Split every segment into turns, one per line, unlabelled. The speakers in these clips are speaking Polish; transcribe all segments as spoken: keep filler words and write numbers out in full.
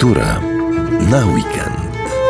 Kultura na weekend.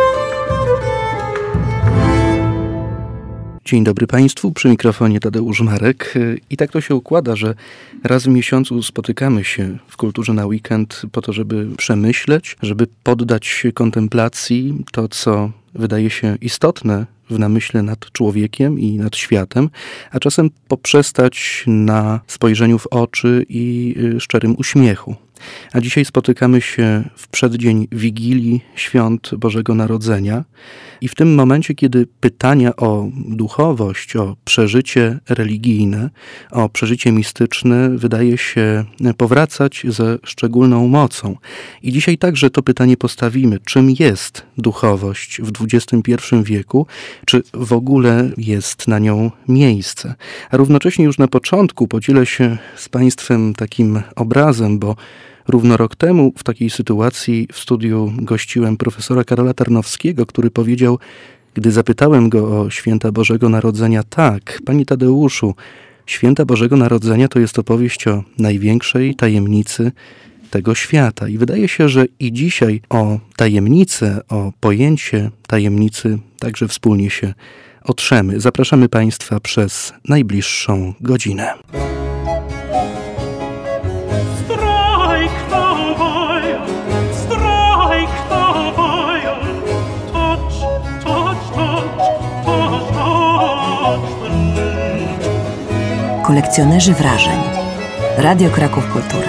Dzień dobry Państwu, przy mikrofonie Tadeusz Marek. I tak to się układa, że raz w miesiącu spotykamy się w Kulturze na weekend po to, żeby przemyśleć, żeby poddać się kontemplacji to, co wydaje się istotne w namyśle nad człowiekiem i nad światem, a czasem poprzestać na spojrzeniu w oczy i szczerym uśmiechu. A dzisiaj spotykamy się w przeddzień Wigilii Świąt Bożego Narodzenia i w tym momencie, kiedy pytania o duchowość, o przeżycie religijne, o przeżycie mistyczne wydaje się powracać ze szczególną mocą. I dzisiaj także to pytanie postawimy, czym jest duchowość w dwudziestym pierwszym wieku, czy w ogóle jest na nią miejsce. A równocześnie już na początku podzielę się z Państwem takim obrazem, bo równo rok temu w takiej sytuacji w studiu gościłem profesora Karola Tarnowskiego, który powiedział, gdy zapytałem go o święta Bożego Narodzenia: tak, panie Tadeuszu, święta Bożego Narodzenia to jest opowieść o największej tajemnicy tego świata. I wydaje się, że i dzisiaj o tajemnicę, o pojęcie tajemnicy także wspólnie się otrzemy. Zapraszamy Państwa przez najbliższą godzinę.
Kolekcjonerzy wrażeń. Radio Kraków Kultura.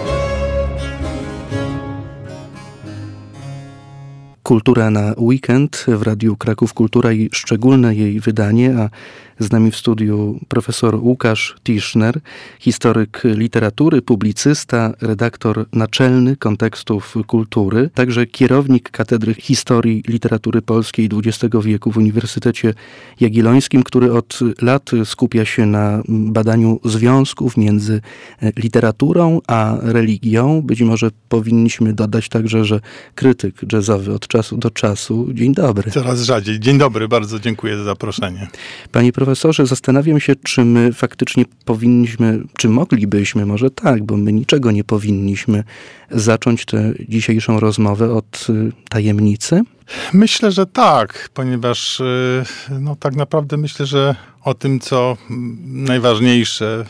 Kultura na weekend w Radiu Kraków Kultura i szczególne jej wydanie, a z nami w studiu profesor Łukasz Tischner, historyk literatury, publicysta, redaktor naczelny Kontekstów Kultury, także kierownik Katedry Historii Literatury Polskiej dwudziestego wieku w Uniwersytecie Jagiellońskim, który od lat skupia się na badaniu związków między literaturą a religią. Być może powinniśmy dodać także, że krytyk jazzowy od czasu do czasu. Dzień dobry.
Coraz rzadziej. Dzień dobry, bardzo dziękuję za zaproszenie.
Panie profesorze, zastanawiam się, czy my faktycznie powinniśmy, czy moglibyśmy, może tak, bo my niczego nie powinniśmy, zacząć tę dzisiejszą rozmowę od tajemnicy?
Myślę, że tak, ponieważ no, tak naprawdę myślę, że o tym, co najważniejsze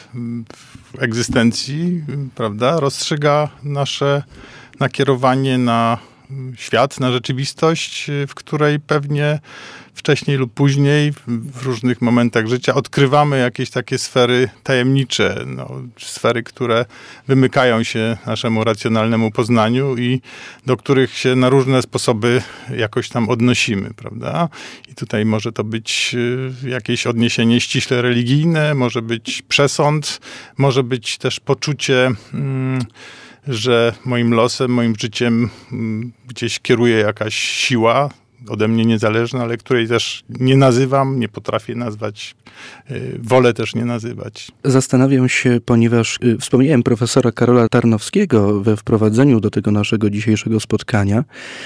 w egzystencji, prawda, rozstrzyga nasze nakierowanie na świat, na rzeczywistość, w której pewnie wcześniej lub później, w różnych momentach życia odkrywamy jakieś takie sfery tajemnicze, no, sfery, które wymykają się naszemu racjonalnemu poznaniu i do których się na różne sposoby jakoś tam odnosimy, prawda? I tutaj może to być jakieś odniesienie ściśle religijne, może być przesąd, może być też poczucie, mm, że moim losem, moim życiem gdzieś kieruje jakaś siła ode mnie niezależna, ale której też nie nazywam, nie potrafię nazwać, wolę też nie nazywać.
Zastanawiam się, ponieważ wspomniałem profesora Karola Tarnowskiego we wprowadzeniu do tego naszego dzisiejszego spotkania.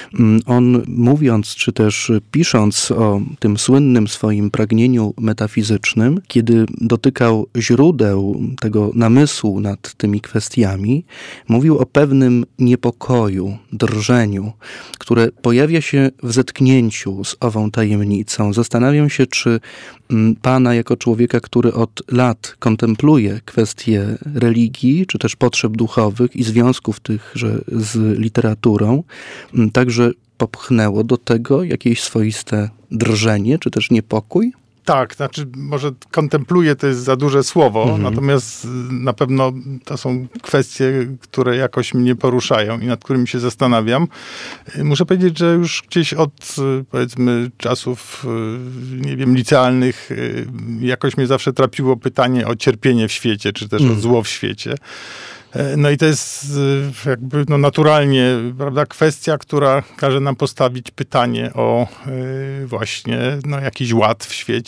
On mówiąc, czy też pisząc o tym słynnym swoim pragnieniu metafizycznym, kiedy dotykał źródeł tego namysłu nad tymi kwestiami, mówił o pewnym niepokoju, drżeniu, które pojawia się w zetknięciu z ową tajemnicą. Zastanawiam się, czy pana jako człowieka, który od lat kontempluje kwestie religii, czy też potrzeb duchowych i związków tychże z literaturą, także popchnęło do tego jakieś swoiste drżenie, czy też niepokój?
Tak, znaczy może kontempluję to jest za duże słowo, mhm. natomiast na pewno to są kwestie, które jakoś mnie poruszają i nad którymi się zastanawiam. Muszę powiedzieć, że już gdzieś od powiedzmy czasów, nie wiem, licealnych jakoś mnie zawsze trapiło pytanie o cierpienie w świecie, czy też mhm. o zło w świecie. No i to jest jakby no naturalnie, prawda, kwestia, która każe nam postawić pytanie o yy, właśnie no, jakiś ład w świecie,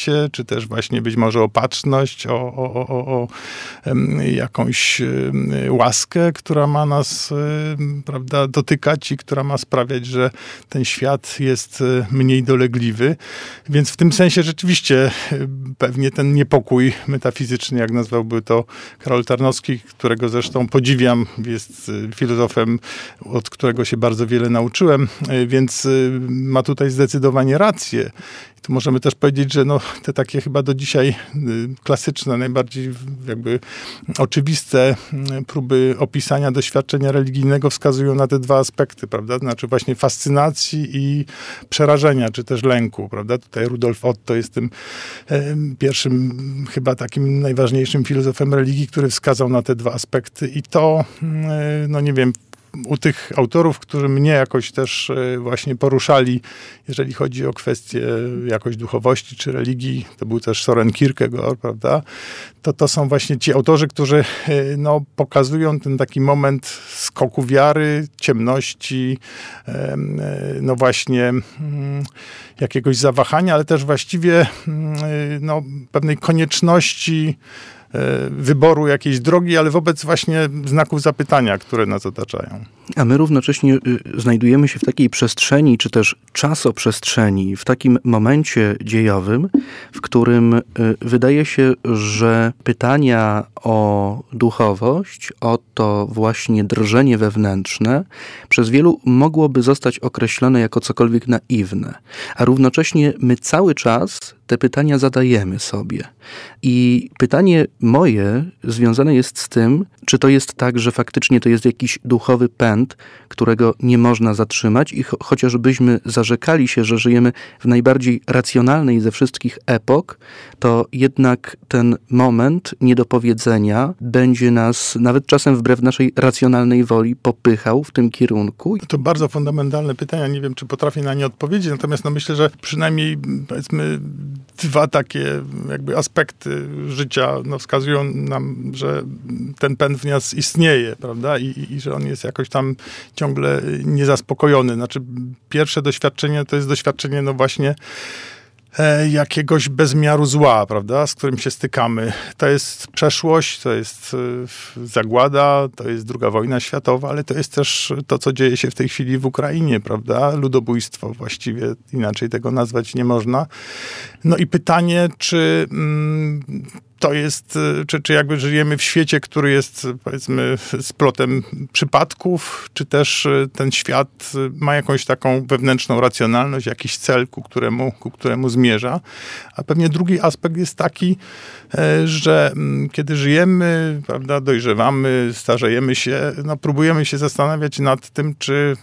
wsparcie, czy też właśnie być może opatrzność, o, o, o, o, o jakąś łaskę, która ma nas, prawda, dotykać i która ma sprawiać, że ten świat jest mniej dolegliwy. Więc w tym sensie rzeczywiście pewnie ten niepokój metafizyczny, jak nazwałby to Karol Tarnowski, którego zresztą podziwiam, jest filozofem, od którego się bardzo wiele nauczyłem, więc ma tutaj zdecydowanie rację. Tu możemy też powiedzieć, że no, te takie chyba do dzisiaj klasyczne, najbardziej jakby oczywiste próby opisania doświadczenia religijnego wskazują na te dwa aspekty, prawda? Znaczy właśnie fascynacji i przerażenia, czy też lęku, prawda? Tutaj Rudolf Otto jest tym pierwszym, chyba takim najważniejszym filozofem religii, który wskazał na te dwa aspekty i to, no nie wiem, u tych autorów, którzy mnie jakoś też właśnie poruszali, jeżeli chodzi o kwestie jakoś duchowości czy religii, to był też Soren Kierkegaard, prawda? To to są właśnie ci autorzy, którzy no, pokazują ten taki moment skoku wiary, ciemności, no właśnie jakiegoś zawahania, ale też właściwie no, pewnej konieczności wyboru jakiejś drogi, ale wobec właśnie znaków zapytania, które nas otaczają.
A my równocześnie znajdujemy się w takiej przestrzeni, czy też czasoprzestrzeni, w takim momencie dziejowym, w którym wydaje się, że pytania o duchowość, o to właśnie drżenie wewnętrzne, przez wielu mogłoby zostać określone jako cokolwiek naiwne. A równocześnie my cały czas te pytania zadajemy sobie. I pytanie moje związane jest z tym, czy to jest tak, że faktycznie to jest jakiś duchowy pęd, którego nie można zatrzymać i cho- chociażbyśmy zarzekali się, że żyjemy w najbardziej racjonalnej ze wszystkich epok, to jednak ten moment niedopowiedzenia będzie nas, nawet czasem wbrew naszej racjonalnej woli, popychał w tym kierunku.
To bardzo fundamentalne pytania. Nie wiem, czy potrafię na nie odpowiedzieć, natomiast no myślę, że przynajmniej powiedzmy dwa takie jakby aspekty życia no, wskazują nam, że ten pęd w nas istnieje, prawda? I, i, i że on jest jakoś tam ciągle niezaspokojony. Znaczy pierwsze doświadczenie to jest doświadczenie no właśnie e, jakiegoś bezmiaru zła, prawda? Z którym się stykamy. To jest przeszłość, to jest e, zagłada, to jest druga wojna światowa, ale to jest też to, co dzieje się w tej chwili w Ukrainie, prawda? Ludobójstwo właściwie, inaczej tego nazwać nie można. No i pytanie, czy mm, to jest, czy, czy jakby żyjemy w świecie, który jest, powiedzmy, splotem przypadków, czy też ten świat ma jakąś taką wewnętrzną racjonalność, jakiś cel, ku któremu, ku któremu zmierza. A pewnie drugi aspekt jest taki, że kiedy żyjemy, prawda, dojrzewamy, starzejemy się, no próbujemy się zastanawiać nad tym, czy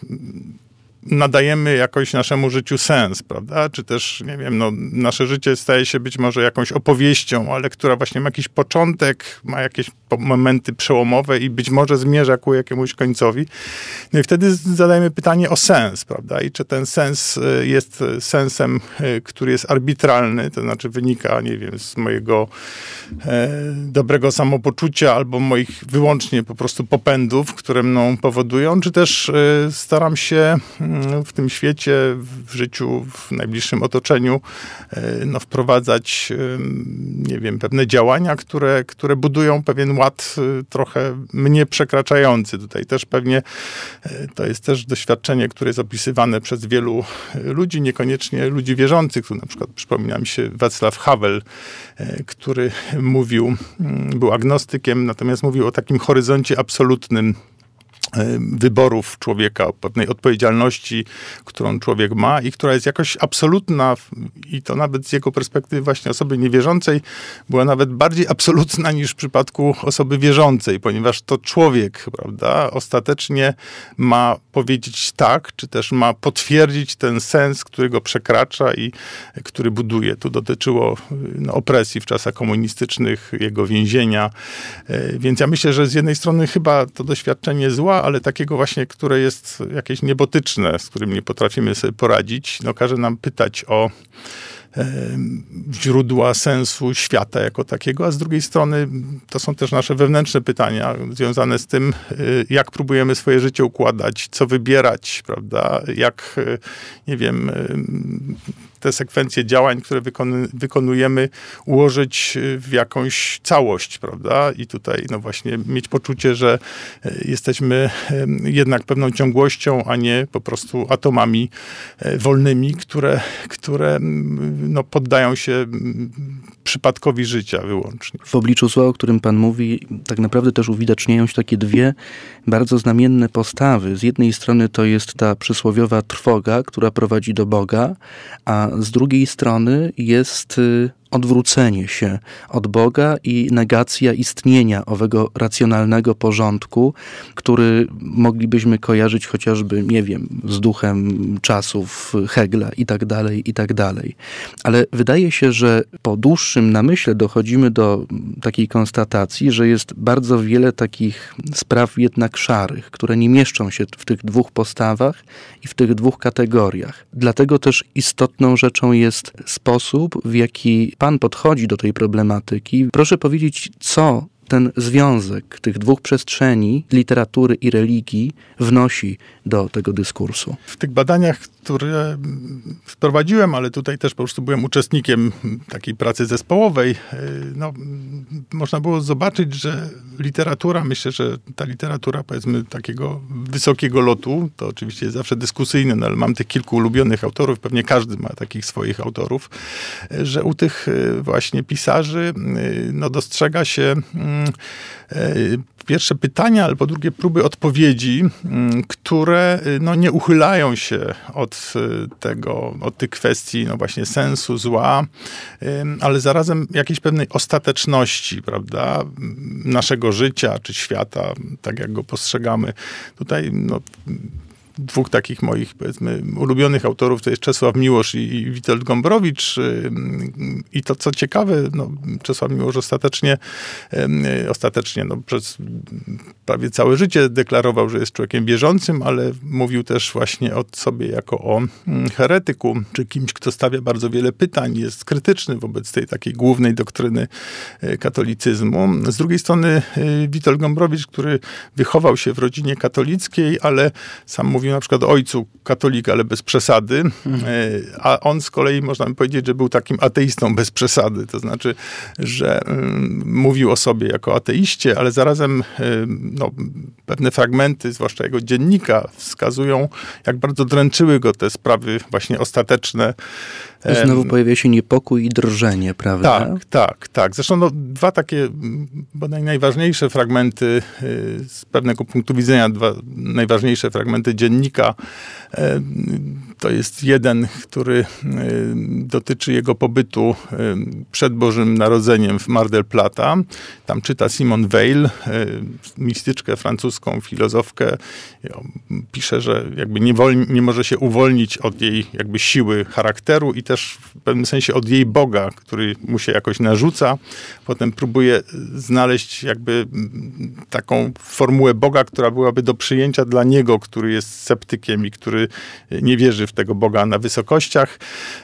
nadajemy jakoś naszemu życiu sens, prawda? Czy też, nie wiem, no, nasze życie staje się być może jakąś opowieścią, ale która właśnie ma jakiś początek, ma jakieś momenty przełomowe i być może zmierza ku jakiemuś końcowi. No i wtedy zadajemy pytanie o sens, prawda? I czy ten sens jest sensem, który jest arbitralny, to znaczy wynika, nie wiem, z mojego e, dobrego samopoczucia albo moich wyłącznie po prostu popędów, które mną powodują, czy też e, staram się w tym świecie, w życiu, w najbliższym otoczeniu no, wprowadzać, nie wiem, pewne działania, które, które budują pewien ład trochę mnie przekraczający. Tutaj też pewnie to jest też doświadczenie, które jest opisywane przez wielu ludzi, niekoniecznie ludzi wierzących. Tu na przykład przypomina mi się Václav Havel, który mówił, był agnostykiem, natomiast mówił o takim horyzoncie absolutnym wyborów człowieka, o pewnej odpowiedzialności, którą człowiek ma i która jest jakoś absolutna i to nawet z jego perspektywy właśnie osoby niewierzącej była nawet bardziej absolutna niż w przypadku osoby wierzącej, ponieważ to człowiek, prawda, ostatecznie ma powiedzieć tak, czy też ma potwierdzić ten sens, który go przekracza i który buduje. Tu dotyczyło no, opresji w czasach komunistycznych, jego więzienia. Więc ja myślę, że z jednej strony chyba to doświadczenie zła, ale takiego właśnie, które jest jakieś niebotyczne, z którym nie potrafimy sobie poradzić, no każe nam pytać o e, źródła sensu świata jako takiego, a z drugiej strony to są też nasze wewnętrzne pytania związane z tym, jak próbujemy swoje życie układać, co wybierać, prawda, jak, nie wiem, te sekwencje działań, które wykonu, wykonujemy, ułożyć w jakąś całość, prawda? I tutaj no właśnie mieć poczucie, że jesteśmy jednak pewną ciągłością, a nie po prostu atomami wolnymi, które, które no, poddają się przypadkowi życia wyłącznie.
W obliczu zła, o którym pan mówi, tak naprawdę też uwidaczniają się takie dwie bardzo znamienne postawy. Z jednej strony to jest ta przysłowiowa trwoga, która prowadzi do Boga, a z drugiej strony jest odwrócenie się od Boga i negacja istnienia owego racjonalnego porządku, który moglibyśmy kojarzyć chociażby, nie wiem, z duchem czasów Hegla i tak dalej, i tak dalej. Ale wydaje się, że po dłuższym namyśle dochodzimy do takiej konstatacji, że jest bardzo wiele takich spraw jednak szarych, które nie mieszczą się w tych dwóch postawach i w tych dwóch kategoriach. Dlatego też istotną rzeczą jest sposób, w jaki pan podchodzi do tej problematyki. Proszę powiedzieć, co ten związek tych dwóch przestrzeni, literatury i religii, wnosi do tego dyskursu.
W tych badaniach, które prowadziłem, ale tutaj też po prostu byłem uczestnikiem takiej pracy zespołowej, no, można było zobaczyć, że literatura, myślę, że ta literatura, powiedzmy, takiego wysokiego lotu, to oczywiście jest zawsze dyskusyjne, no, ale mam tych kilku ulubionych autorów, pewnie każdy ma takich swoich autorów, że u tych właśnie pisarzy no, dostrzega się pierwsze pytania, ale po drugie próby odpowiedzi, które no, nie uchylają się od tego, od tych kwestii no właśnie sensu, zła, ale zarazem jakiejś pewnej ostateczności, prawda, naszego życia czy świata, tak jak go postrzegamy. Tutaj no, dwóch takich moich, powiedzmy, ulubionych autorów to jest Czesław Miłosz i, i Witold Gombrowicz. I to, co ciekawe, no, Czesław Miłosz ostatecznie, ostatecznie no, przez prawie całe życie deklarował, że jest człowiekiem wierzącym, ale mówił też właśnie o sobie jako o heretyku, czy kimś, kto stawia bardzo wiele pytań, jest krytyczny wobec tej takiej głównej doktryny katolicyzmu. Z drugiej strony Witold Gombrowicz, który wychował się w rodzinie katolickiej, ale sam mówił na przykład o ojcu katolika, ale bez przesady, mhm. a on z kolei, można by powiedzieć, że był takim ateistą bez przesady. To znaczy, że um, mówił o sobie jako ateiście, ale zarazem um, no, pewne fragmenty, zwłaszcza jego dziennika, wskazują, jak bardzo dręczyły go te sprawy właśnie ostateczne.
Znowu pojawia się niepokój i drżenie, prawda?
Tak, tak, tak. Zresztą no, dwa takie bodaj najważniejsze fragmenty z pewnego punktu widzenia, dwa najważniejsze fragmenty dziennika. To jest jeden, który dotyczy jego pobytu przed Bożym Narodzeniem w Mar del Plata. Tam czyta Simone Weil, mistyczkę francuską, filozofkę. Pisze, że jakby nie, wolni, nie może się uwolnić od jej jakby siły charakteru i też w pewnym sensie od jej Boga, który mu się jakoś narzuca. Potem próbuje znaleźć jakby taką formułę Boga, która byłaby do przyjęcia dla niego, który jest sceptykiem i który nie wierzy w tego Boga na wysokościach.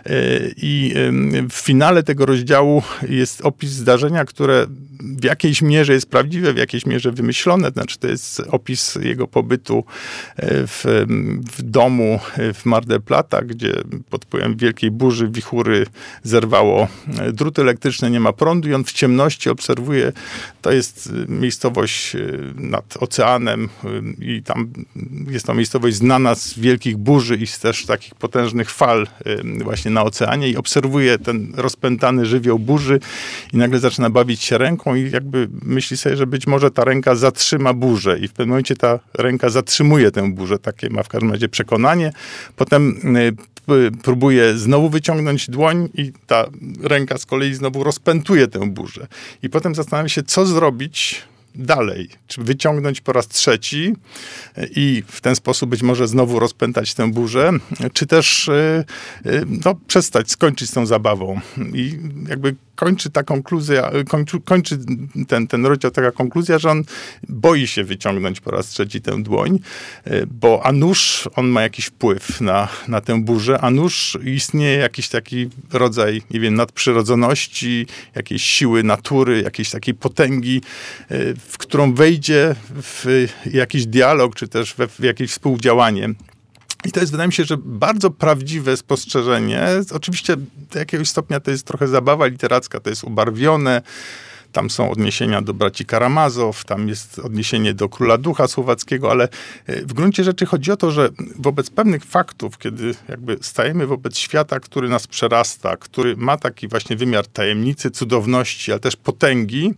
I w finale tego rozdziału jest opis zdarzenia, które w jakiejś mierze jest prawdziwe, w jakiejś mierze wymyślone. Znaczy to jest opis jego pobytu w, w domu w Mar del Plata, gdzie pod wpływem wielkiej burzy, wichury zerwało druty elektryczne, nie ma prądu i on w ciemności obserwuje, to jest miejscowość nad oceanem i tam jest to miejscowość znana z wielkich burzy i z też takich potężnych fal właśnie na oceanie i obserwuje ten rozpętany żywioł burzy i nagle zaczyna bawić się ręką i jakby myśli sobie, że być może ta ręka zatrzyma burzę i w pewnym momencie ta ręka zatrzymuje tę burzę, takie ma w każdym razie przekonanie. Potem próbuje znowu wyciągnąć dłoń i ta ręka z kolei znowu rozpętuje tę burzę. I potem zastanawia się, co zrobić dalej. Czy wyciągnąć po raz trzeci i w ten sposób być może znowu rozpętać tę burzę, czy też no, przestać, skończyć z tą zabawą. I jakby kończy ta konkluzja, kończy, kończy ten, ten rozdział taka konkluzja, że on boi się wyciągnąć po raz trzeci tę dłoń, bo a nuż on ma jakiś wpływ na, na tę burzę, a nuż istnieje jakiś taki rodzaj, nie wiem, nadprzyrodzoności, jakiejś siły natury, jakiejś takiej potęgi, w którą wejdzie w jakiś dialog, czy też w, w jakieś współdziałanie I to jest, wydaje mi się, że bardzo prawdziwe spostrzeżenie. Oczywiście do jakiegoś stopnia to jest trochę zabawa literacka, to jest ubarwione. Tam są odniesienia do braci Karamazow, tam jest odniesienie do Króla Ducha Słowackiego, ale w gruncie rzeczy chodzi o to, że wobec pewnych faktów, kiedy jakby stajemy wobec świata, który nas przerasta, który ma taki właśnie wymiar tajemnicy, cudowności, ale też potęgi,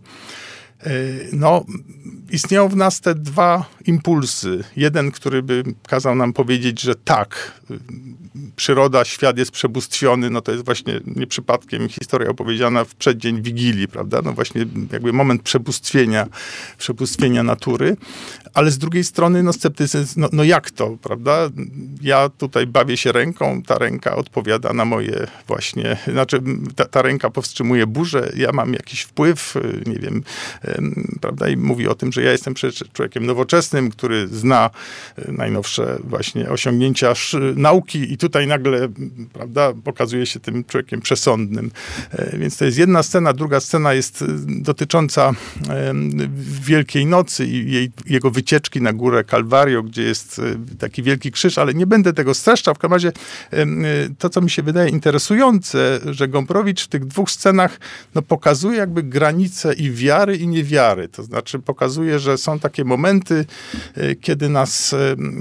no, istnieją w nas te dwa impulsy. Jeden, który by kazał nam powiedzieć, że tak, przyroda, świat jest przebóstwiony, no to jest właśnie nie przypadkiem historia opowiedziana w przeddzień Wigilii, prawda? No właśnie jakby moment przebóstwienia, przebóstwienia natury. Ale z drugiej strony, no sceptycyzm, no, no jak to, prawda? Ja tutaj bawię się ręką, ta ręka odpowiada na moje właśnie, znaczy ta, ta ręka powstrzymuje burzę, ja mam jakiś wpływ, nie wiem, prawda? I mówi o tym, że ja jestem przecież człowiekiem nowoczesnym, który zna najnowsze właśnie osiągnięcia nauki i tutaj nagle, prawda, okazuje się tym człowiekiem przesądnym. Więc to jest jedna scena. Druga scena jest dotycząca Wielkiej Nocy i jej, jego wycieczki na górę Kalwario, gdzie jest taki wielki krzyż, ale nie będę tego streszczał. W każdym razie to, co mi się wydaje interesujące, że Gombrowicz w tych dwóch scenach no, pokazuje jakby granice i wiary, i niewiary. To znaczy pokazuje, że są takie momenty, kiedy nas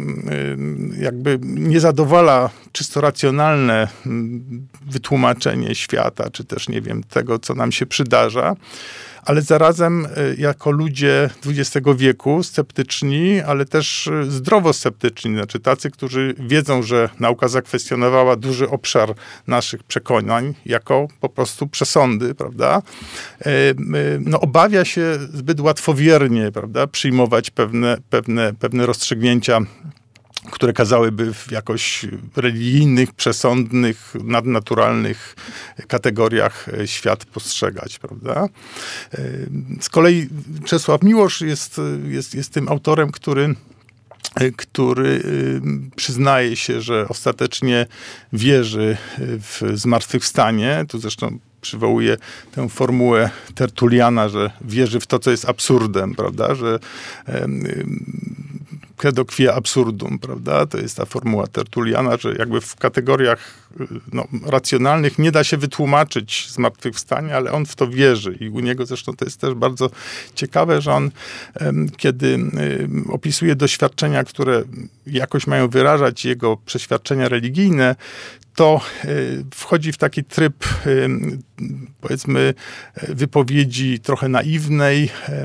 jakby nie zadowala czysto racjonalne wytłumaczenie świata, czy też, nie wiem, tego, co nam się przydarza, ale zarazem jako ludzie dwudziestego wieku sceptyczni, ale też zdrowo sceptyczni, znaczy tacy, którzy wiedzą, że nauka zakwestionowała duży obszar naszych przekonań jako po prostu przesądy, prawda? No, obawia się zbyt łatwowiernie, prawda, przyjmować pewne, pewne, pewne rozstrzygnięcia, które kazałyby w jakoś religijnych, przesądnych, nadnaturalnych kategoriach świat postrzegać, prawda? Z kolei Czesław Miłosz jest, jest, jest tym autorem, który który przyznaje się, że ostatecznie wierzy w zmartwychwstanie. Tu zresztą przywołuje tę formułę Tertuliana, że wierzy w to, co jest absurdem, prawda? Że credo quia absurdum, prawda? To jest ta formuła Tertuliana, że jakby w kategoriach no, racjonalnych nie da się wytłumaczyć zmartwychwstania, ale on w to wierzy. I u niego zresztą to jest też bardzo ciekawe, że on, kiedy opisuje doświadczenia, które jakoś mają wyrażać jego przeświadczenia religijne, to wchodzi w taki tryb, powiedzmy, wypowiedzi trochę naiwnej,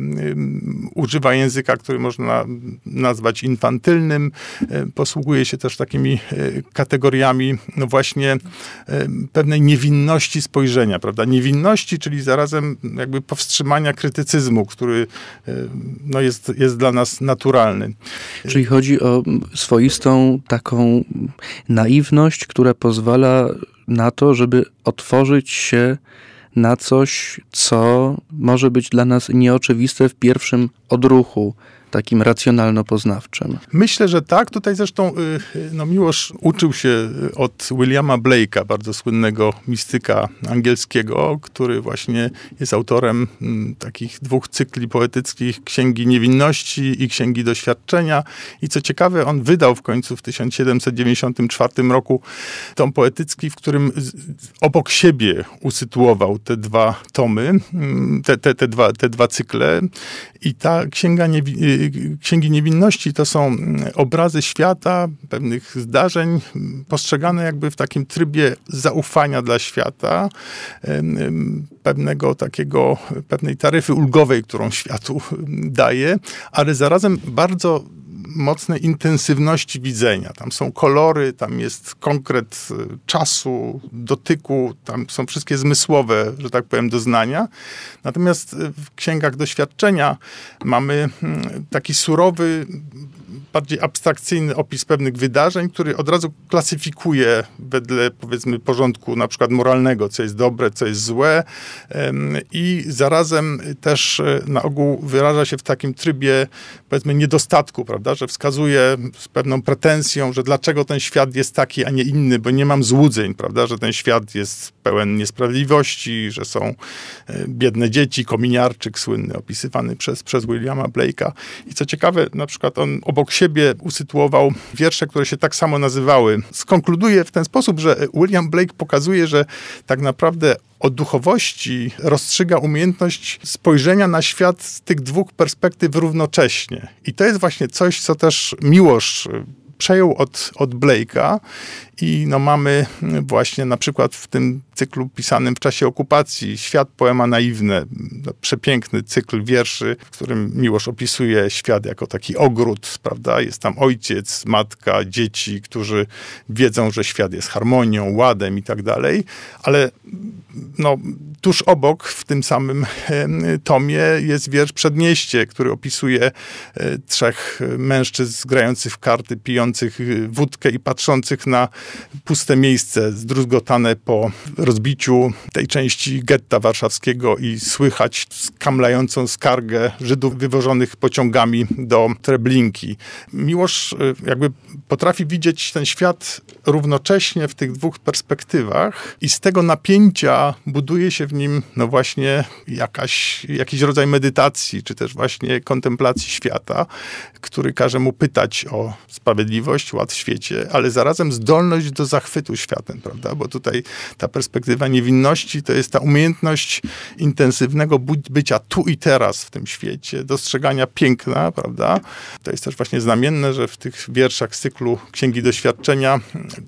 używa języka, który można nazwać infantylnym, posługuje się też takimi kategoriami, no właśnie, pewnej niewinności spojrzenia, prawda? Niewinności, czyli zarazem jakby powstrzymania krytycyzmu, który no jest, jest dla nas naturalny.
Czyli chodzi o swoistą taką naiwność, która pozwala na to, żeby otworzyć się na coś, co może być dla nas nieoczywiste w pierwszym odruchu, takim racjonalno-poznawczym.
Myślę, że tak. Tutaj zresztą no, Miłosz uczył się od Williama Blake'a, bardzo słynnego mistyka angielskiego, który właśnie jest autorem m, takich dwóch cykli poetyckich, Księgi Niewinności i Księgi Doświadczenia. I co ciekawe, on wydał w końcu w tysiąc siedemset dziewięćdziesiątym czwartym roku tom poetycki, w którym z, obok siebie usytuował te dwa tomy, te, te, te, dwa, te dwa cykle. I ta Księga Niewinności Księgi Niewinności to są obrazy świata, pewnych zdarzeń, postrzegane jakby w takim trybie zaufania dla świata, pewnego takiego, pewnej taryfy ulgowej, którą światu daje, ale zarazem bardzo mocnej intensywności widzenia. Tam są kolory, tam jest konkret czasu, dotyku, tam są wszystkie zmysłowe, że tak powiem, doznania. Natomiast w Księgach Doświadczenia mamy taki surowy, bardziej abstrakcyjny opis pewnych wydarzeń, który od razu klasyfikuje wedle, powiedzmy, porządku na przykład moralnego, co jest dobre, co jest złe, i zarazem też na ogół wyraża się w takim trybie, powiedzmy, niedostatku, prawda, że wskazuje z pewną pretensją, że dlaczego ten świat jest taki, a nie inny, bo nie mam złudzeń, prawda, że ten świat jest pełen niesprawiedliwości, że są biedne dzieci, kominiarczyk słynny, opisywany przez, przez Williama Blake'a. I co ciekawe, na przykład on obok siebie siebie usytuował wiersze, które się tak samo nazywały. Skonkluduje w ten sposób, że William Blake pokazuje, że tak naprawdę o duchowości rozstrzyga umiejętność spojrzenia na świat z tych dwóch perspektyw równocześnie. I to jest właśnie coś, co też Miłosz przejął od, od Blake'a i no mamy właśnie na przykład w tym cyklu pisanym w czasie okupacji Świat, poema naiwne, no, przepiękny cykl wierszy, w którym Miłosz opisuje świat jako taki ogród, prawda? Jest tam ojciec, matka, dzieci, którzy wiedzą, że świat jest harmonią, ładem i tak dalej, ale no, tuż obok w tym samym tomie jest wiersz Przedmieście, który opisuje trzech mężczyzn grających w karty, pijących wódkę i patrzących na puste miejsce zdruzgotane po rozbiciu tej części getta warszawskiego i słychać skamlającą skargę Żydów wywożonych pociągami do Treblinki. Miłosz jakby potrafi widzieć ten świat równocześnie w tych dwóch perspektywach i z tego napięcia buduje się w nim no właśnie jakaś, jakiś rodzaj medytacji, czy też właśnie kontemplacji świata, który każe mu pytać o sprawiedliwość, ład w świecie, ale zarazem zdolność do zachwytu światem, prawda? Bo tutaj ta perspektywa niewinności to jest ta umiejętność intensywnego bycia tu i teraz w tym świecie, dostrzegania piękna, prawda? To jest też właśnie znamienne, że w tych wierszach z cyklu Księgi Doświadczenia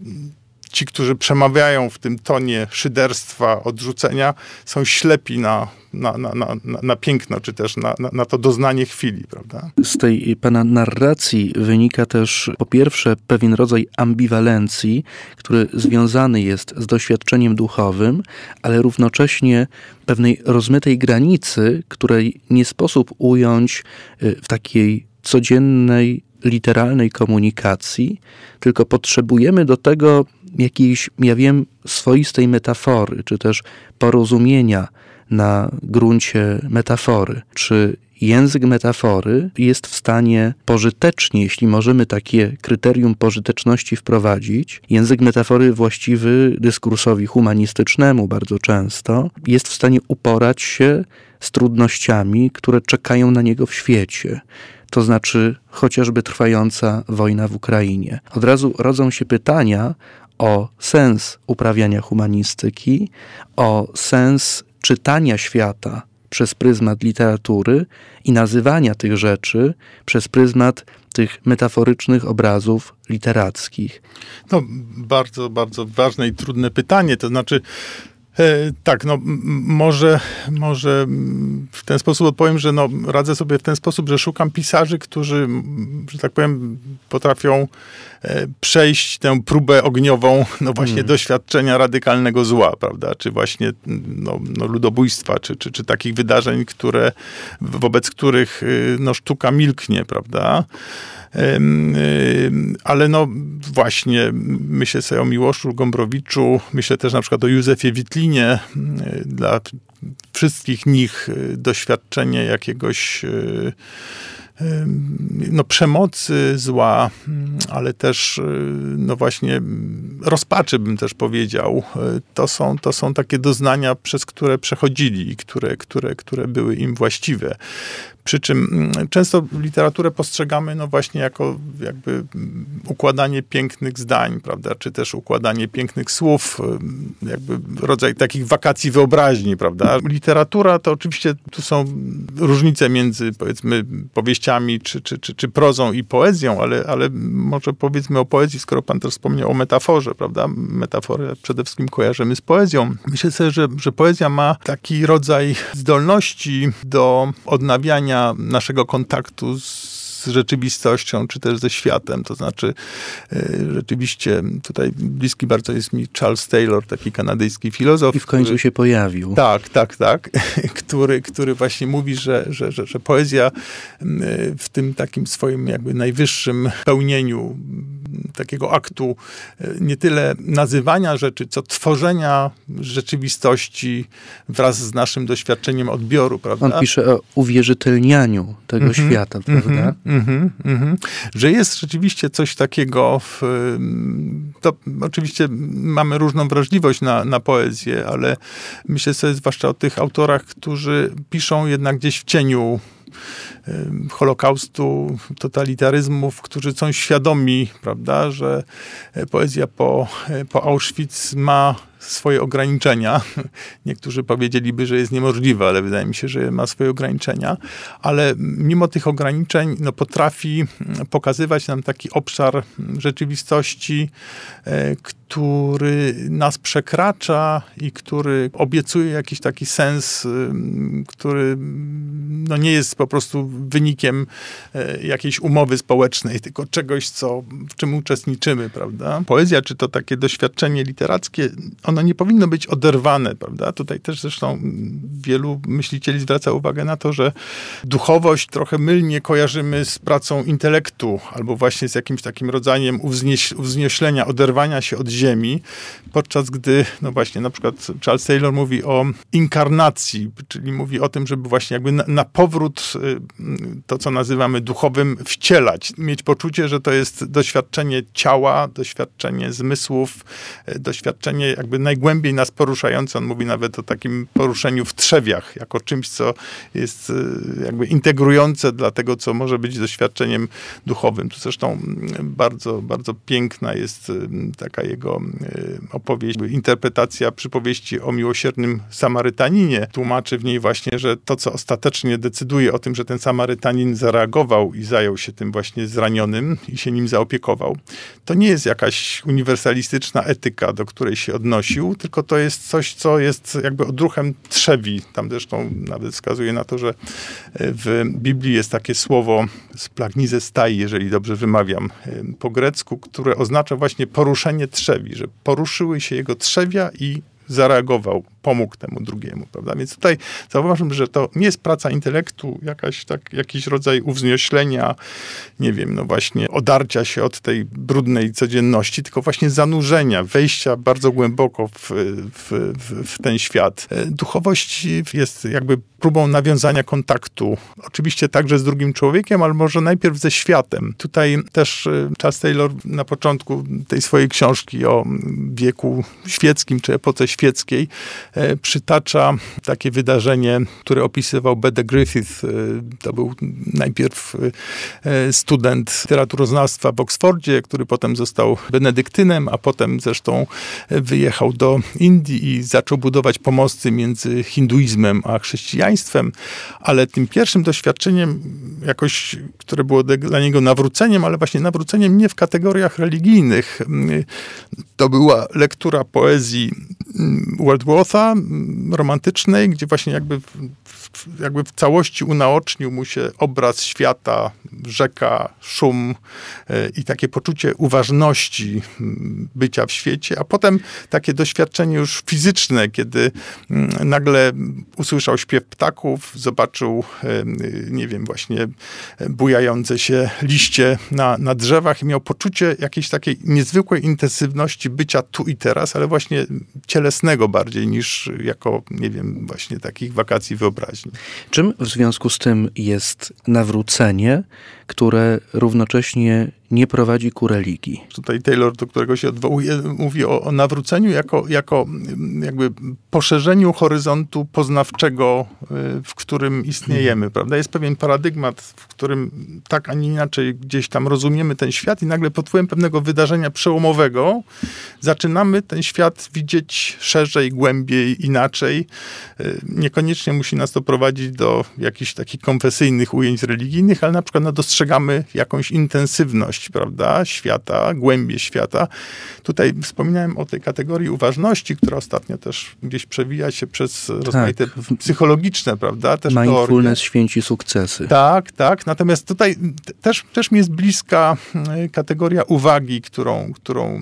ci, którzy przemawiają w tym tonie szyderstwa, odrzucenia, są ślepi na, na, na, na, na piękno, czy też na, na, na to doznanie chwili, prawda?
Z tej pana narracji wynika też po pierwsze pewien rodzaj ambiwalencji, który związany jest z doświadczeniem duchowym, ale równocześnie pewnej rozmytej granicy, której nie sposób ująć w takiej codziennej, literalnej komunikacji, tylko potrzebujemy do tego jakiejś, ja wiem, swoistej metafory, czy też porozumienia na gruncie metafory. Czy język metafory jest w stanie pożytecznie, jeśli możemy takie kryterium pożyteczności wprowadzić, język metafory właściwy dyskursowi humanistycznemu bardzo często, jest w stanie uporać się z trudnościami, które czekają na niego w świecie. To znaczy chociażby trwająca wojna w Ukrainie. Od razu rodzą się pytania o sens uprawiania humanistyki, o sens czytania świata przez pryzmat literatury i nazywania tych rzeczy przez pryzmat tych metaforycznych obrazów literackich.
No, bardzo, bardzo ważne i trudne pytanie. To znaczy, E, tak, no m- może, może w ten sposób odpowiem, że no, radzę sobie w ten sposób, że szukam pisarzy, którzy, że tak powiem, potrafią e, przejść tę próbę ogniową, no właśnie hmm. doświadczenia radykalnego zła, prawda, czy właśnie no, no, ludobójstwa, czy, czy, czy takich wydarzeń, które, wobec których no, sztuka milknie, prawda. Ale no właśnie, myślę sobie o Miłoszu Gombrowiczu, myślę też na przykład o Józefie Witlinie. Dla wszystkich nich doświadczenie jakiegoś no, przemocy, zła, ale też no właśnie rozpaczy, bym też powiedział. To są, to są takie doznania, przez które przechodzili i które, które, które były im właściwe. Przy czym często literaturę postrzegamy no właśnie jako jakby układanie pięknych zdań, prawda, czy też układanie pięknych słów, jakby rodzaj takich wakacji wyobraźni, prawda. Literatura to oczywiście, tu są różnice między, powiedzmy, powieściami, czy, czy, czy, czy prozą i poezją, ale, ale może powiedzmy o poezji, skoro pan też wspomniał o metaforze, prawda. Metaforę przede wszystkim kojarzymy z poezją. Myślę sobie, że, że poezja ma taki rodzaj zdolności do odnawiania naszego kontaktu z rzeczywistością, czy też ze światem. To znaczy y, rzeczywiście tutaj bliski bardzo jest mi Charles Taylor, taki kanadyjski filozof.
I w końcu który, się pojawił.
Tak, tak, tak. który, który właśnie mówi, że, że, że, że poezja w tym takim swoim jakby najwyższym pełnieniu takiego aktu nie tyle nazywania rzeczy, co tworzenia rzeczywistości wraz z naszym doświadczeniem odbioru, prawda?
On pisze o uwierzytelnianiu tego mm-hmm, świata, prawda? Mm-hmm,
mm-hmm, mm-hmm. Że jest rzeczywiście coś takiego, w, to oczywiście mamy różną wrażliwość na, na poezję, ale myślę sobie zwłaszcza o tych autorach, którzy piszą jednak gdzieś w cieniu Holokaustu, totalitaryzmów, którzy są świadomi, prawda, że poezja po, po Auschwitz ma swoje ograniczenia. Niektórzy powiedzieliby, że jest niemożliwe, ale wydaje mi się, że ma swoje ograniczenia. Ale mimo tych ograniczeń no, potrafi pokazywać nam taki obszar rzeczywistości, który nas przekracza i który obiecuje jakiś taki sens, który no, nie jest po prostu wynikiem jakiejś umowy społecznej, tylko czegoś, co, w czym uczestniczymy, prawda? Poezja, czy to takie doświadczenie literackie, ono nie powinno być oderwane, prawda? Tutaj też zresztą wielu myślicieli zwraca uwagę na to, że duchowość trochę mylnie kojarzymy z pracą intelektu, albo właśnie z jakimś takim rodzajem uwznieś, uwznioślenia, oderwania się od ziemi, podczas gdy, no właśnie, na przykład Charles Taylor mówi o inkarnacji, czyli mówi o tym, żeby właśnie jakby na, na powrót to, co nazywamy duchowym, wcielać. Mieć poczucie, że to jest doświadczenie ciała, doświadczenie zmysłów, doświadczenie jakby najgłębiej nas poruszające. On mówi nawet o takim poruszeniu w trzewiach, jako czymś, co jest jakby integrujące dla tego, co może być doświadczeniem duchowym. Tu zresztą bardzo, bardzo piękna jest taka jego opowieść, interpretacja przypowieści o miłosiernym Samarytaninie. Tłumaczy w niej właśnie, że to, co ostatecznie decyduje o tym, że ten Samarytanin zareagował i zajął się tym właśnie zranionym i się nim zaopiekował, to nie jest jakaś uniwersalistyczna etyka, do której się odnosił, tylko to jest coś, co jest jakby odruchem trzewi. Tam zresztą nawet wskazuje na to, że w Biblii jest takie słowo splagnizestai, jeżeli dobrze wymawiam po grecku, które oznacza właśnie poruszenie trzewi, że poruszyły się jego trzewia i zareagował, pomógł temu drugiemu, prawda? Więc tutaj zauważam, że to nie jest praca intelektu, jakaś tak, jakiś rodzaj uwznioślenia, nie wiem, no właśnie odarcia się od tej brudnej codzienności, tylko właśnie zanurzenia, wejścia bardzo głęboko w, w, w, w ten świat. Duchowość jest jakby próbą nawiązania kontaktu, oczywiście także z drugim człowiekiem, ale może najpierw ze światem. Tutaj też Charles Taylor na początku tej swojej książki o wieku świeckim, czy epoce świeckiej, przytacza takie wydarzenie, które opisywał Bede Griffith. To był najpierw student literaturoznawstwa w Oksfordzie, który potem został benedyktynem, a potem zresztą wyjechał do Indii i zaczął budować pomosty między hinduizmem a chrześcijaństwem, ale tym pierwszym doświadczeniem jakoś, które było dla niego nawróceniem, ale właśnie nawróceniem nie w kategoriach religijnych. To była lektura poezji Wordswortha, romantycznej, gdzie właśnie jakby w, jakby w całości unaocznił mu się obraz świata, rzeka, szum i takie poczucie uważności bycia w świecie, a potem takie doświadczenie już fizyczne, kiedy nagle usłyszał śpiew ptaków, zobaczył, nie wiem, właśnie bujające się liście na, na drzewach i miał poczucie jakiejś takiej niezwykłej intensywności bycia tu i teraz, ale właśnie cielesnego bardziej niż jako, nie wiem, właśnie takich wakacji wyobraźni.
Czym w związku z tym jest nawrócenie, które równocześnie nie prowadzi ku religii?
Tutaj Taylor, do którego się odwołuje, mówi o, o nawróceniu jako, jako jakby poszerzeniu horyzontu poznawczego, w którym istniejemy, prawda? Jest pewien paradygmat, w którym tak, a nie inaczej gdzieś tam rozumiemy ten świat i nagle pod wpływem pewnego wydarzenia przełomowego zaczynamy ten świat widzieć szerzej, głębiej, inaczej. Niekoniecznie musi nas to prowadzić do jakichś takich konfesyjnych ujęć religijnych, ale na przykład no, dostrzegamy jakąś intensywność, prawda, świata, głębie świata. Tutaj wspominałem o tej kategorii uważności, która ostatnio też gdzieś przewija się przez rozmaite tak. psychologiczne, prawda, też
mindfulness
teorie.
Święci sukcesy.
Tak, tak. Natomiast tutaj też, też mi jest bliska kategoria uwagi, którą, którą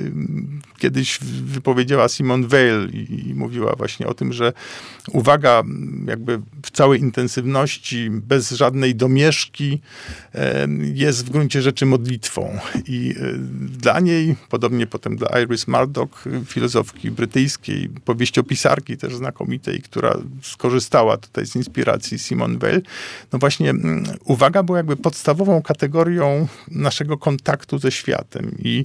kiedyś wypowiedziała Simone Weil i, i mówiła właśnie o tym, że uwaga jakby w całej intensywności, bez żadnej domieszki jest w gruncie rzeczy modlitwą. I dla niej, podobnie potem dla Iris Murdoch, filozofki brytyjskiej, powieściopisarki też znakomitej, która skorzystała tutaj z inspiracji Simone Weil, no właśnie uwaga była jakby podstawową kategorią naszego kontaktu ze światem. I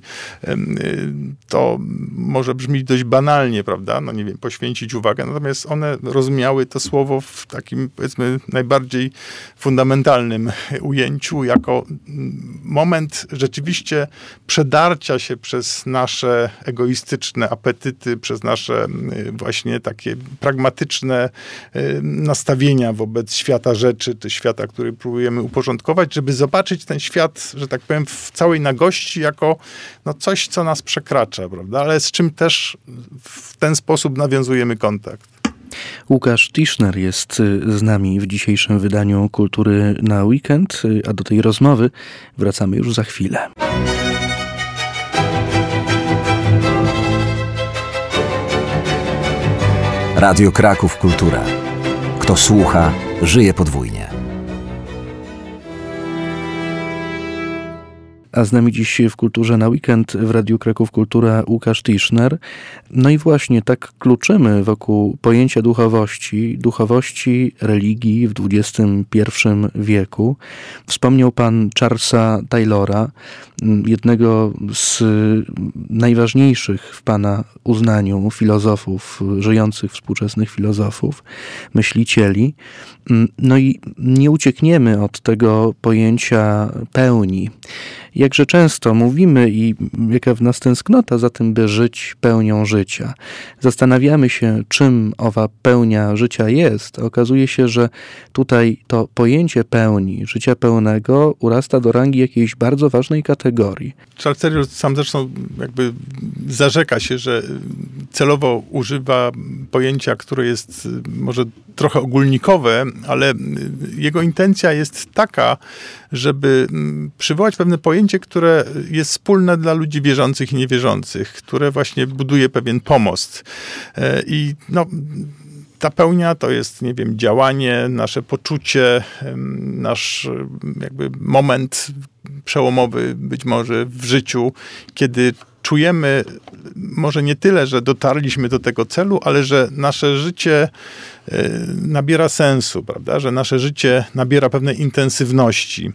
to może brzmieć dość banalnie, prawda? No nie wiem, poświęcić uwagę, natomiast one rozumiały to słowo w w takim, powiedzmy, najbardziej fundamentalnym ujęciu, jako moment rzeczywiście przedarcia się przez nasze egoistyczne apetyty, przez nasze właśnie takie pragmatyczne nastawienia wobec świata rzeczy, czy świata, który próbujemy uporządkować, żeby zobaczyć ten świat, że tak powiem, w całej nagości, jako no, coś, co nas przekracza, prawda? Ale z czym też w ten sposób nawiązujemy kontakt.
Łukasz Tischner jest z nami w dzisiejszym wydaniu Kultury na Weekend, a do tej rozmowy wracamy już za chwilę.
Radio Kraków Kultura. Kto słucha, żyje podwójnie.
A z nami dziś w Kulturze na Weekend w Radiu Kraków Kultura Łukasz Tischner. No i właśnie tak kluczymy wokół pojęcia duchowości, duchowości religii w dwudziestym pierwszym wieku. Wspomniał pan Charlesa Taylora, jednego z najważniejszych w pana uznaniu filozofów, żyjących współczesnych filozofów, myślicieli. No i nie uciekniemy od tego pojęcia pełni. Jakże często mówimy i jaka w nas tęsknota za tym, by żyć pełnią życia. Zastanawiamy się, czym owa pełnia życia jest. Okazuje się, że tutaj to pojęcie pełni, życia pełnego urasta do rangi jakiejś bardzo ważnej kategorii.
Charles Taylor sam zresztą jakby zarzeka się, że celowo używa pojęcia, które jest może trochę ogólnikowe, ale jego intencja jest taka, żeby przywołać pewne pojęcie, które jest wspólne dla ludzi wierzących i niewierzących, które właśnie buduje pewien pomost. I no, ta pełnia to jest, nie wiem, działanie, nasze poczucie, nasz jakby moment przełomowy być może w życiu, kiedy czujemy może nie tyle, że dotarliśmy do tego celu, ale że nasze życie nabiera sensu, prawda? Że nasze życie nabiera pewnej intensywności.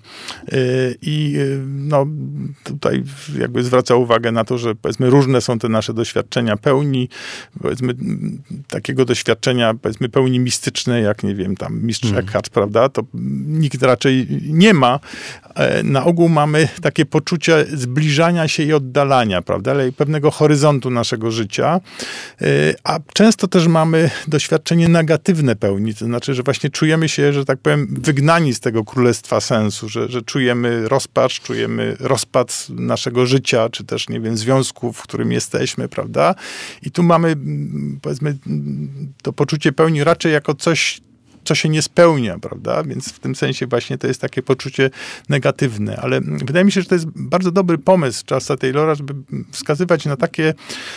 I no, tutaj jakby zwraca uwagę na to, że powiedzmy różne są te nasze doświadczenia pełni, powiedzmy takiego doświadczenia powiedzmy pełni mistycznej, jak nie wiem, tam mistrz mm. Eckhart, prawda? To nikt raczej nie ma. Na ogół mamy takie poczucie zbliżania się i oddalania, prawda? Ale pewnego horyzontu naszego życia. A często też mamy doświadczenie negatywne pełni, to znaczy, że właśnie czujemy się, że tak powiem, wygnani z tego królestwa sensu, że, że czujemy rozpacz, czujemy rozpad naszego życia, czy też, nie wiem, związku, w którym jesteśmy, prawda? I tu mamy, powiedzmy, to poczucie pełni raczej jako coś, co się nie spełnia, prawda? Więc w tym sensie właśnie to jest takie poczucie negatywne. Ale wydaje mi się, że to jest bardzo dobry pomysł Charlesa Taylora, żeby wskazywać na takie,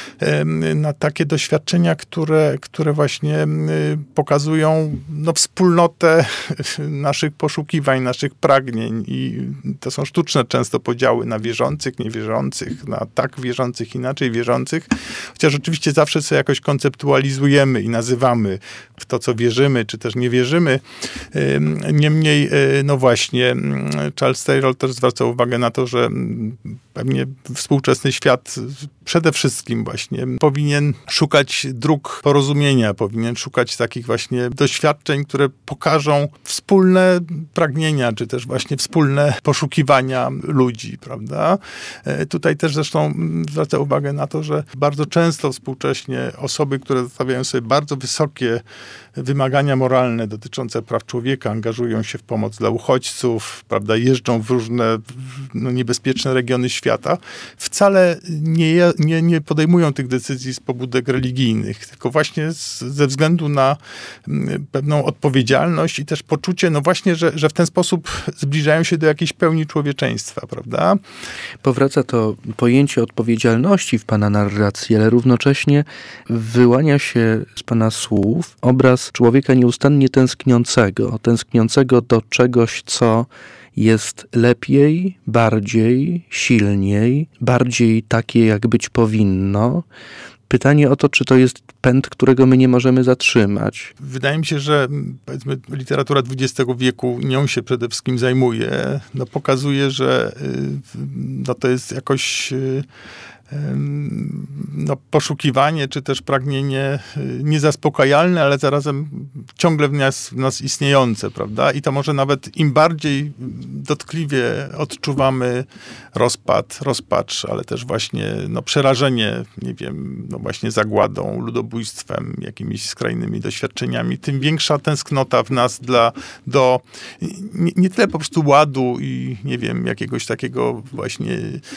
na takie doświadczenia, które, które właśnie pokazują no, wspólnotę naszych poszukiwań, naszych pragnień. I to są sztuczne często podziały na wierzących, niewierzących, na tak wierzących, inaczej wierzących. Chociaż oczywiście zawsze sobie jakoś konceptualizujemy i nazywamy w to, co wierzymy, czy też nie wierzymy. Niemniej, no właśnie, Charles Taylor też zwraca uwagę na to, że pewnie współczesny świat przede wszystkim właśnie powinien szukać dróg porozumienia, powinien szukać takich właśnie doświadczeń, które pokażą wspólne pragnienia, czy też właśnie wspólne poszukiwania ludzi, prawda? Tutaj też zresztą zwraca uwagę na to, że bardzo często współcześnie osoby, które stawiają sobie bardzo wysokie wymagania moralne dotyczące praw człowieka, angażują się w pomoc dla uchodźców, prawda, jeżdżą w różne no, niebezpieczne regiony świata, wcale nie, nie, nie podejmują tych decyzji z pobudek religijnych, tylko właśnie z, ze względu na pewną odpowiedzialność i też poczucie, no właśnie, że, że w ten sposób zbliżają się do jakiejś pełni człowieczeństwa, prawda?
Powraca to pojęcie odpowiedzialności w pana narracji, ale równocześnie wyłania się z pana słów obraz człowieka nieustannie tęskniącego, tęskniącego do czegoś, co jest lepiej, bardziej, silniej, bardziej takie, jak być powinno. Pytanie o to, czy to jest pęd, którego my nie możemy zatrzymać.
Wydaje mi się, że powiedzmy, literatura dwudziestego wieku nią się przede wszystkim zajmuje. No, pokazuje, że no, to jest jakoś no, poszukiwanie, czy też pragnienie niezaspokajalne, ale zarazem ciągle w nas, w nas istniejące, prawda? I to może nawet im bardziej dotkliwie odczuwamy rozpad, rozpacz, ale też właśnie no, przerażenie, nie wiem, no właśnie zagładą, ludobójstwem, jakimiś skrajnymi doświadczeniami, tym większa tęsknota w nas dla, do nie, nie tyle po prostu ładu i nie wiem, jakiegoś takiego właśnie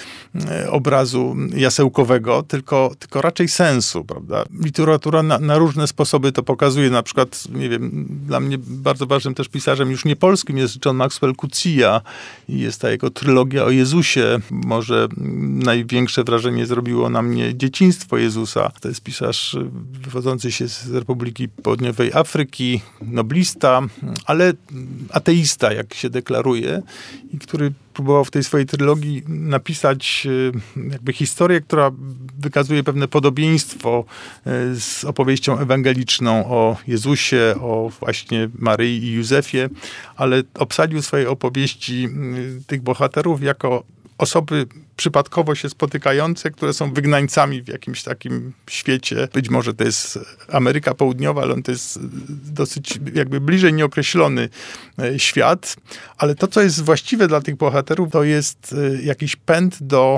obrazu jasełkowego, tylko, tylko raczej sensu, prawda? Literatura na, na różne sposoby to pokazuje. Na przykład, nie wiem, dla mnie bardzo ważnym też pisarzem już nie polskim jest John Maxwell Coetzee i jest ta jego trylogia o Jezusie. Może największe wrażenie zrobiło na mnie Dzieciństwo Jezusa. To jest pisarz wywodzący się z Republiki Południowej Afryki, noblista, ale ateista, jak się deklaruje, i który próbował w tej swojej trylogii napisać jakby historię, która wykazuje pewne podobieństwo z opowieścią ewangeliczną o Jezusie, o właśnie Maryi i Józefie, ale obsadził swoje opowieści tych bohaterów jako osoby przypadkowo się spotykające, które są wygnańcami w jakimś takim świecie. Być może to jest Ameryka Południowa, ale on to jest dosyć jakby bliżej nieokreślony świat. Ale to, co jest właściwe dla tych bohaterów, to jest jakiś pęd do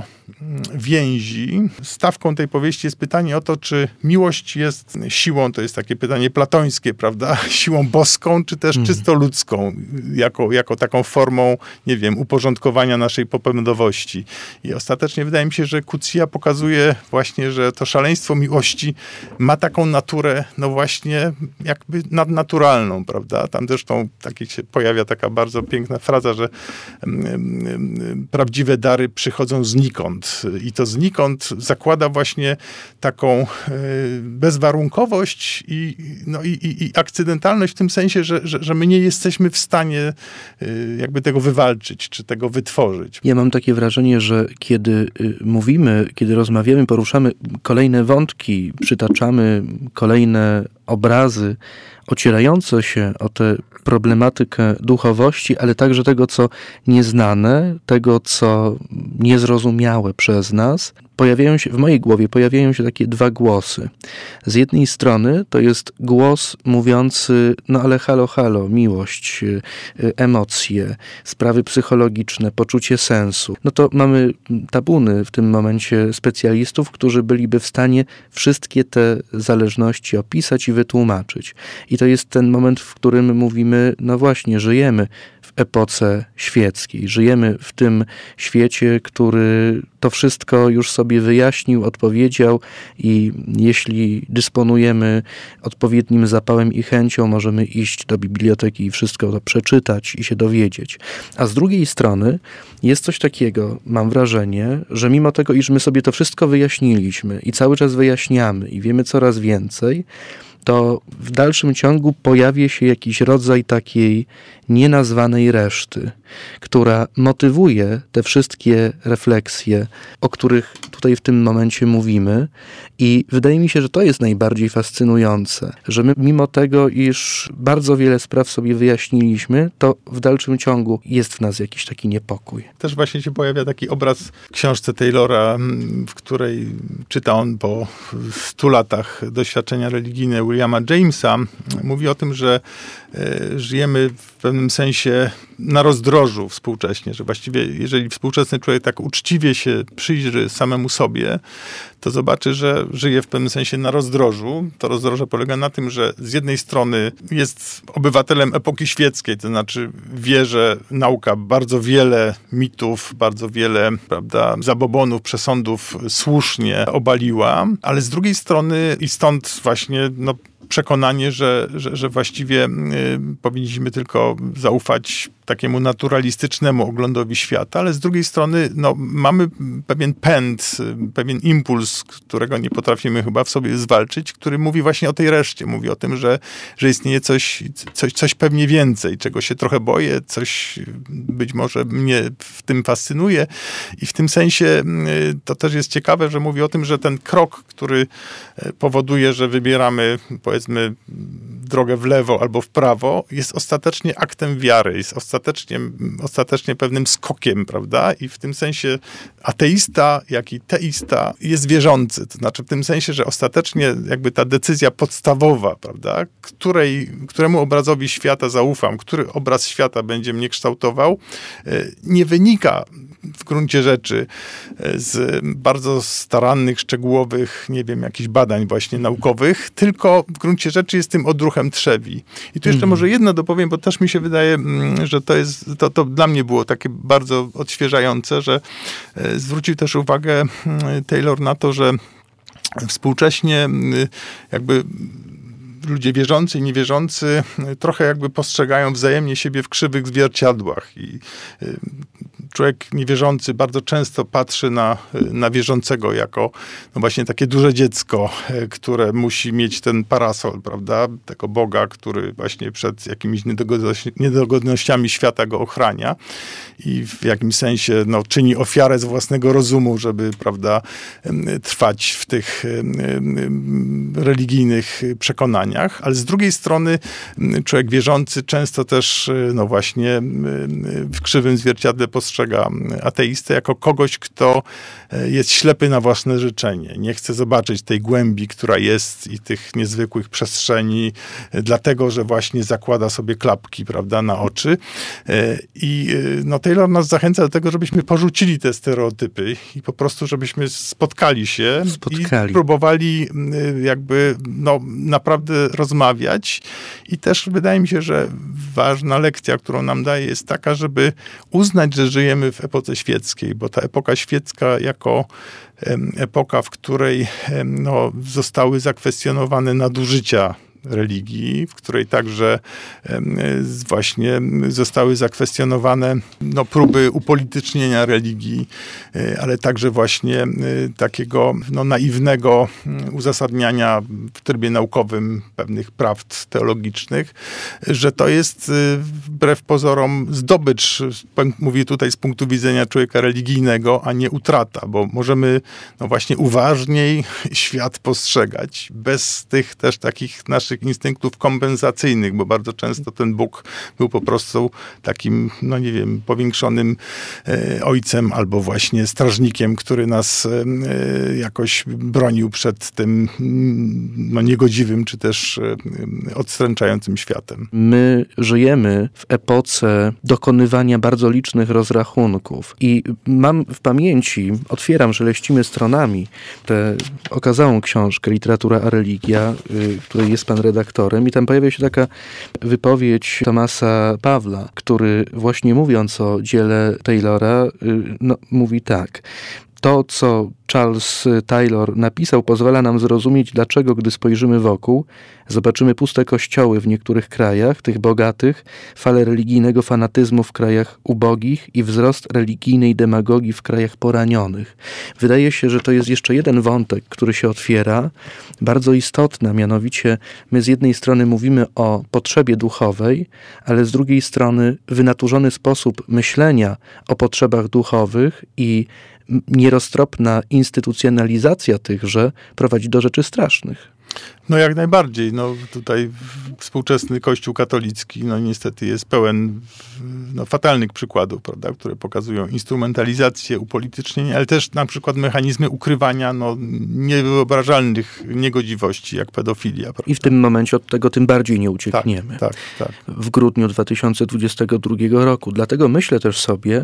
więzi. Stawką tej powieści jest pytanie o to, czy miłość jest siłą, to jest takie pytanie platońskie, prawda? Siłą boską, czy też hmm. czysto ludzką, jako, jako taką formą, nie wiem, uporządkowania naszej popędowości. I ostatecznie wydaje mi się, że Coetzee pokazuje właśnie, że to szaleństwo miłości ma taką naturę, no właśnie jakby nadnaturalną, prawda? Tam zresztą takie się pojawia taka bardzo piękna fraza, że um, um, prawdziwe dary przychodzą znikąd. I to znikąd zakłada właśnie taką e, bezwarunkowość i, no i, i, i akcydentalność w tym sensie, że, że, że my nie jesteśmy w stanie e, jakby tego wywalczyć, czy tego wytworzyć.
Ja mam takie wrażenie, że kiedy mówimy, kiedy rozmawiamy, poruszamy kolejne wątki, przytaczamy kolejne obrazy ocierające się o tę problematykę duchowości, ale także tego, co nieznane, tego, co niezrozumiałe przez nas, pojawiają się, w mojej głowie pojawiają się takie dwa głosy. Z jednej strony to jest głos mówiący, no ale halo, halo, miłość, emocje, sprawy psychologiczne, poczucie sensu. No to mamy tabuny w tym momencie specjalistów, którzy byliby w stanie wszystkie te zależności opisać i wytłumaczyć. I to jest ten moment, w którym mówimy, no właśnie, żyjemy w epoce świeckiej. Żyjemy w tym świecie, który to wszystko już sobie wyjaśnił, odpowiedział i jeśli dysponujemy odpowiednim zapałem i chęcią, możemy iść do biblioteki i wszystko to przeczytać i się dowiedzieć. A z drugiej strony jest coś takiego, mam wrażenie, że mimo tego, iż my sobie to wszystko wyjaśniliśmy i cały czas wyjaśniamy i wiemy coraz więcej, to w dalszym ciągu pojawia się jakiś rodzaj takiej nienazwanej reszty, która motywuje te wszystkie refleksje, o których tutaj w tym momencie mówimy. I wydaje mi się, że to jest najbardziej fascynujące, że my mimo tego, iż bardzo wiele spraw sobie wyjaśniliśmy, to w dalszym ciągu jest w nas jakiś taki niepokój.
Też właśnie się pojawia taki obraz w książce Taylora, w której czyta on po stu latach doświadczenia religijne Williama Jamesa. Mówi o tym, że e, żyjemy w pewnym sensie na rozdrożu współcześnie, że właściwie jeżeli współczesny człowiek tak uczciwie się przyjrzy samemu sobie, to zobaczy, że żyje w pewnym sensie na rozdrożu. To rozdroże polega na tym, że z jednej strony jest obywatelem epoki świeckiej, to znaczy wie, że nauka bardzo wiele mitów, bardzo wiele, prawda, zabobonów, przesądów słusznie obaliła, ale z drugiej strony i stąd właśnie no, przekonanie, że, że, że właściwie y, powinniśmy tylko zaufać takiemu naturalistycznemu oglądowi świata, ale z drugiej strony no, mamy pewien pęd, pewien impuls, którego nie potrafimy chyba w sobie zwalczyć, który mówi właśnie o tej reszcie, mówi o tym, że, że istnieje coś, coś, coś pewnie więcej, czego się trochę boję, coś być może mnie w tym fascynuje i w tym sensie to też jest ciekawe, że mówi o tym, że ten krok, który powoduje, że wybieramy powiedzmy drogę w lewo albo w prawo, jest ostatecznie aktem wiary, jest ostatecznie, ostatecznie pewnym skokiem, prawda? I w tym sensie ateista, jak i teista jest wierzący. To znaczy w tym sensie, że ostatecznie jakby ta decyzja podstawowa, prawda? Której, któremu obrazowi świata zaufam, który obraz świata będzie mnie kształtował, nie wynika w gruncie rzeczy z bardzo starannych, szczegółowych, nie wiem, jakichś badań właśnie naukowych, tylko w gruncie rzeczy jest tym odruchem trzewi. I tu jeszcze mm. może jedno dopowiem, bo też mi się wydaje, że to jest, to, to dla mnie było takie bardzo odświeżające, że zwrócił też uwagę Taylor na to, że współcześnie jakby ludzie wierzący i niewierzący trochę jakby postrzegają wzajemnie siebie w krzywych zwierciadłach i człowiek niewierzący bardzo często patrzy na, na wierzącego jako no właśnie takie duże dziecko, które musi mieć ten parasol, prawda? Tego Boga, który właśnie przed jakimiś niedogodnościami świata go ochrania i w jakimś sensie no, czyni ofiarę z własnego rozumu, żeby, prawda, trwać w tych religijnych przekonaniach. Ale z drugiej strony człowiek wierzący często też no właśnie w krzywym zwierciadle postrzega ateistę jako kogoś, kto jest ślepy na własne życzenie. Nie chce zobaczyć tej głębi, która jest i tych niezwykłych przestrzeni, dlatego, że właśnie zakłada sobie klapki, prawda, na oczy. I no, Taylor nas zachęca do tego, żebyśmy porzucili te stereotypy i po prostu, żebyśmy spotkali się spotkali. i próbowali jakby no, naprawdę rozmawiać. I też wydaje mi się, że ważna lekcja, którą nam daje, jest taka, żeby uznać, że żyjemy w epoce świeckiej, bo ta epoka świecka jako epoka, w której no, zostały zakwestionowane nadużycia religii, w której także właśnie zostały zakwestionowane no, próby upolitycznienia religii, ale także właśnie takiego no, naiwnego uzasadniania w trybie naukowym pewnych prawd teologicznych, że to jest wbrew pozorom zdobycz, mówię tutaj z punktu widzenia człowieka religijnego, a nie utrata, bo możemy no, właśnie uważniej świat postrzegać, bez tych też takich naszych instynktów kompensacyjnych, bo bardzo często ten Bóg był po prostu takim, no nie wiem, powiększonym e, ojcem albo właśnie strażnikiem, który nas e, jakoś bronił przed tym no, niegodziwym czy też e, odstręczającym światem.
My żyjemy w epoce dokonywania bardzo licznych rozrachunków i mam w pamięci, otwieram, że leścimy stronami, tę okazałą książkę Literatura a religia, y, której jest pan redaktorem i tam pojawia się taka wypowiedź Thomasa Pawla, który właśnie mówiąc o dziele Taylora, y, no, mówi tak. To, co Charles Taylor napisał, pozwala nam zrozumieć, dlaczego, gdy spojrzymy wokół, zobaczymy puste kościoły w niektórych krajach, tych bogatych, falę religijnego fanatyzmu w krajach ubogich i wzrost religijnej demagogii w krajach poranionych. Wydaje się, że to jest jeszcze jeden wątek, który się otwiera, bardzo istotny, a mianowicie my z jednej strony mówimy o potrzebie duchowej, ale z drugiej strony wynaturzony sposób myślenia o potrzebach duchowych i nieroztropna instytucjonalizacja tychże prowadzi do rzeczy strasznych.
No jak najbardziej. No tutaj współczesny Kościół katolicki no niestety jest pełen no, fatalnych przykładów, prawda, które pokazują instrumentalizację, upolitycznienie, ale też na przykład mechanizmy ukrywania no, niewyobrażalnych niegodziwości, jak pedofilia. Prawda?
I w tym momencie od tego tym bardziej nie uciekniemy.
Tak, tak, tak.
W grudniu dwa tysiące dwudziestego drugiego roku. Dlatego myślę też sobie,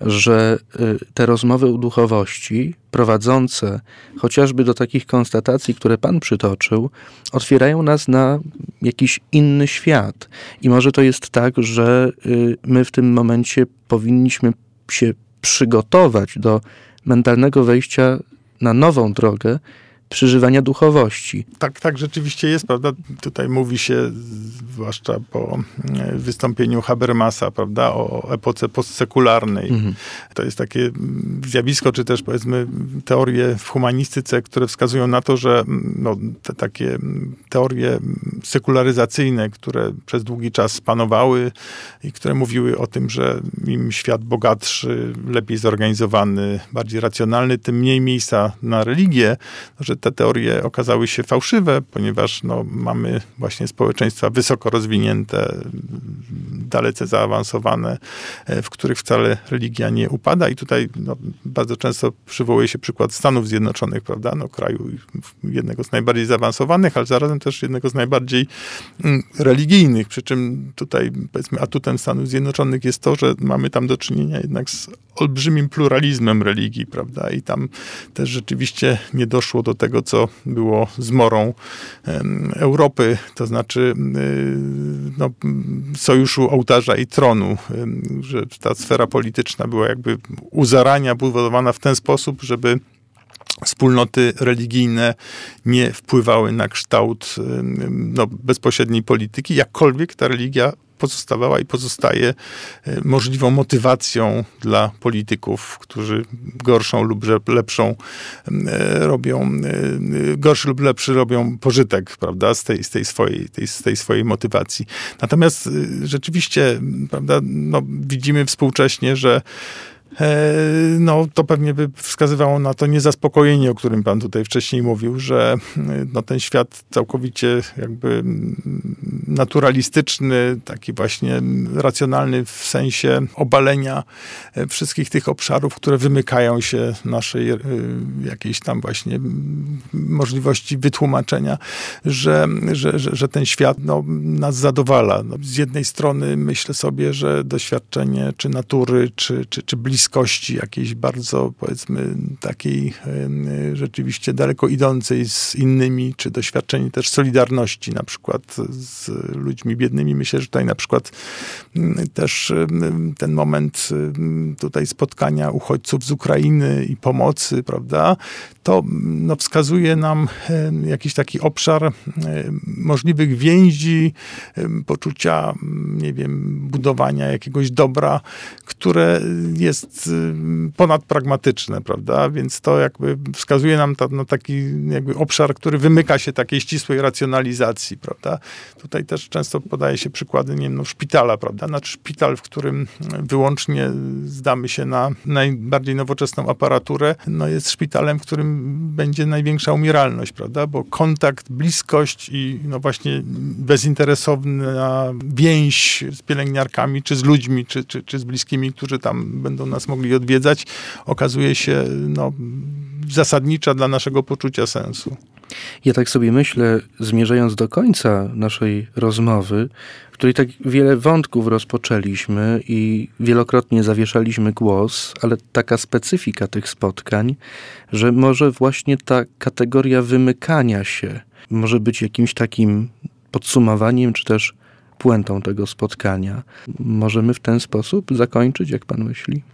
że te rozmowy o duchowości prowadzące chociażby do takich konstatacji, które pan przytoczył, otwierają nas na jakiś inny świat. I może to jest tak, że my w tym momencie powinniśmy się przygotować do mentalnego wejścia na nową drogę przeżywania duchowości.
Tak, tak rzeczywiście jest, prawda? Tutaj mówi się, zwłaszcza po wystąpieniu Habermasa, prawda, o epoce postsekularnej. Mhm. To jest takie zjawisko, czy też powiedzmy teorie w humanistyce, które wskazują na to, że no, te takie teorie sekularyzacyjne, które przez długi czas panowały i które mówiły o tym, że im świat bogatszy, lepiej zorganizowany, bardziej racjonalny, tym mniej miejsca na religię, że te teorie okazały się fałszywe, ponieważ no, mamy właśnie społeczeństwa wysoko rozwinięte, dalece zaawansowane, w których wcale religia nie upada. I tutaj no, bardzo często przywołuje się przykład Stanów Zjednoczonych, prawda? No, kraju jednego z najbardziej zaawansowanych, ale zarazem też jednego z najbardziej religijnych. Przy czym tutaj, powiedzmy, atutem Stanów Zjednoczonych jest to, że mamy tam do czynienia jednak z olbrzymim pluralizmem religii, prawda? I tam też rzeczywiście nie doszło do tego, co było zmorą Europy, to znaczy no, sojuszu ołtarza i tronu, że ta sfera polityczna była jakby u zarania budowana w ten sposób, żeby wspólnoty religijne nie wpływały na kształt no, bezpośredniej polityki, jakkolwiek ta religia pozostawała i pozostaje możliwą motywacją dla polityków, którzy gorszą lub lepszą robią, gorszy lub lepszy robią pożytek, prawda, z tej, z tej, swojej, tej, z tej swojej motywacji. Natomiast rzeczywiście, prawda, no, widzimy współcześnie, że no, to pewnie by wskazywało na to niezaspokojenie, o którym pan tutaj wcześniej mówił, że no, ten świat całkowicie jakby naturalistyczny, taki właśnie racjonalny w sensie obalenia wszystkich tych obszarów, które wymykają się naszej jakiejś tam właśnie możliwości wytłumaczenia, że, że, że, że ten świat no, nas zadowala. No, z jednej strony myślę sobie, że doświadczenie czy natury, czy, czy, czy bliskości jakiejś bardzo, powiedzmy, takiej y, rzeczywiście daleko idącej z innymi, czy doświadczenie też solidarności, na przykład z ludźmi biednymi. Myślę, że tutaj na przykład y, też y, ten moment y, tutaj spotkania uchodźców z Ukrainy i pomocy, prawda, to no, wskazuje nam y, jakiś taki obszar y, możliwych więzi, y, poczucia, nie wiem, budowania jakiegoś dobra, które jest ponadpragmatyczne, prawda? Więc to jakby wskazuje nam ta, na taki jakby obszar, który wymyka się takiej ścisłej racjonalizacji, prawda? Tutaj też często podaje się przykłady, nie wiem, no, szpitala, prawda? Znaczy szpital, w którym wyłącznie zdamy się na najbardziej nowoczesną aparaturę, no jest szpitalem, w którym będzie największa umieralność, prawda? Bo kontakt, bliskość i no właśnie bezinteresowna więź z pielęgniarkami, czy z ludźmi, czy, czy, czy z bliskimi, którzy tam będą nas mogli odwiedzać, okazuje się no, zasadnicza dla naszego poczucia sensu.
Ja tak sobie myślę, zmierzając do końca naszej rozmowy, w której tak wiele wątków rozpoczęliśmy i wielokrotnie zawieszaliśmy głos, ale taka specyfika tych spotkań, że może właśnie ta kategoria wymykania się może być jakimś takim podsumowaniem, czy też puentą tego spotkania. Możemy w ten sposób zakończyć, jak pan myśli?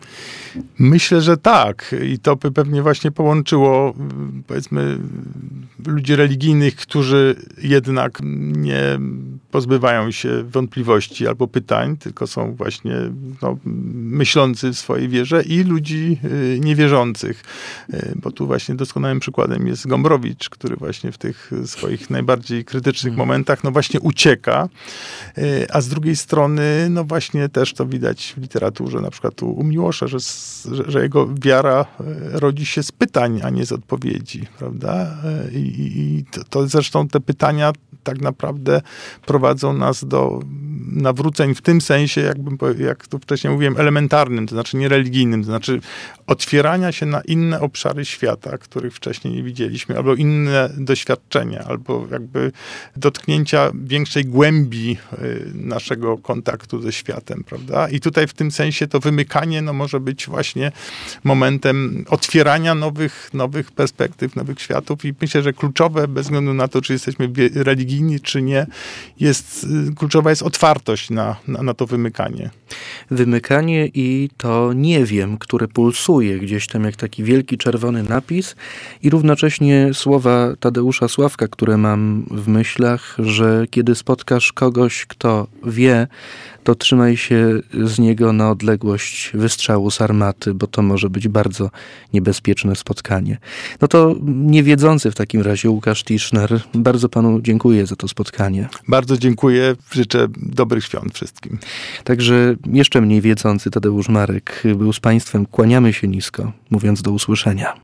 Myślę, że tak. I to by pewnie właśnie połączyło, powiedzmy, ludzi religijnych, którzy jednak nie pozbywają się wątpliwości albo pytań, tylko są właśnie no, myślący w swojej wierze, i ludzi niewierzących. Bo tu właśnie doskonałym przykładem jest Gombrowicz, który właśnie w tych swoich najbardziej krytycznych momentach no właśnie ucieka. A z drugiej strony, no właśnie też to widać w literaturze, na przykład u, u Miłosza, że, że, że jego wiara rodzi się z pytań, a nie z odpowiedzi, prawda? I, i to, to zresztą te pytania tak naprawdę prowadzą nas do nawróceń w tym sensie, jakbym, jak tu wcześniej mówiłem, elementarnym, to znaczy niereligijnym, to znaczy otwierania się na inne obszary świata, których wcześniej nie widzieliśmy, albo inne doświadczenia, albo jakby dotknięcia większej głębi naszego kontaktu ze światem, prawda? I tutaj w tym sensie to wymykanie no, może być właśnie momentem otwierania nowych, nowych perspektyw, nowych światów, i myślę, że kluczowe, bez względu na to, czy jesteśmy religijni, czy nie, jest, kluczowa jest otwartość na, na, na to wymykanie.
Wymykanie i to nie wiem, które pulsuje gdzieś tam jak taki wielki czerwony napis, i równocześnie słowa Tadeusza Sławka, które mam w myślach, że kiedy spotkasz kogoś, kto wie, to trzymaj się z niego na odległość wystrzału z armaty, bo to może być bardzo niebezpieczne spotkanie. No to niewiedzący w takim razie Łukasz Tischner, bardzo panu dziękuję za to spotkanie.
Bardzo dziękuję, życzę dobrych świąt wszystkim.
Także jeszcze mniej wiedzący Tadeusz Marek był z państwem. Kłaniamy się nisko, mówiąc do usłyszenia.